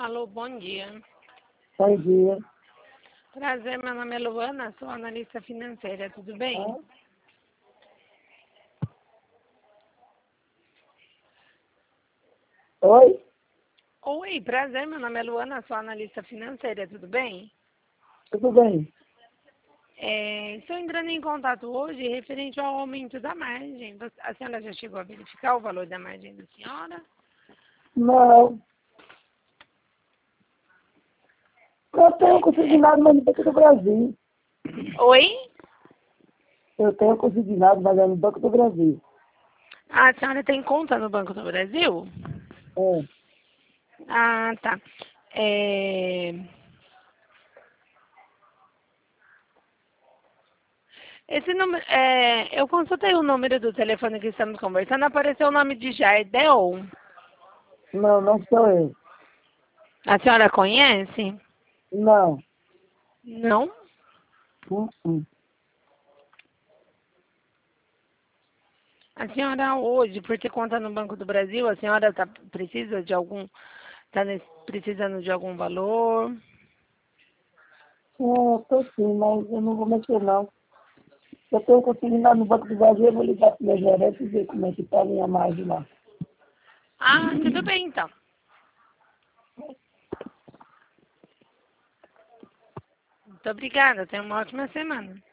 Alô, bom dia. Bom dia. Prazer, meu nome é Luana, sou analista financeira, tudo bem? Hã? Oi? Oi, prazer, meu nome é Luana, sou analista financeira, tudo bem? Tudo bem? Estou entrando em contato hoje referente ao aumento da margem. A senhora já chegou a verificar o valor da margem da senhora? Não. Eu tenho consignado, mas no Banco do Brasil. Oi? Eu tenho consignado, mas é no Banco do Brasil. A senhora tem conta no Banco do Brasil? É. Ah, tá. É, Esse número, eu consultei o número do telefone que estamos conversando, apareceu o nome de Jardel. Não, não sou eu. A senhora conhece? Não. Não? Hum. A senhora hoje, por ter conta no Banco do Brasil, a senhora precisa de algum, precisando de algum valor? Tô sim, mas eu não vou mexer, não. Eu tenho consignado no Banco do Brasil, eu vou ligar para o meu gerente e ver como é que está a minha margem lá. Ah, tudo bem então. Muito obrigada, tenha uma ótima semana.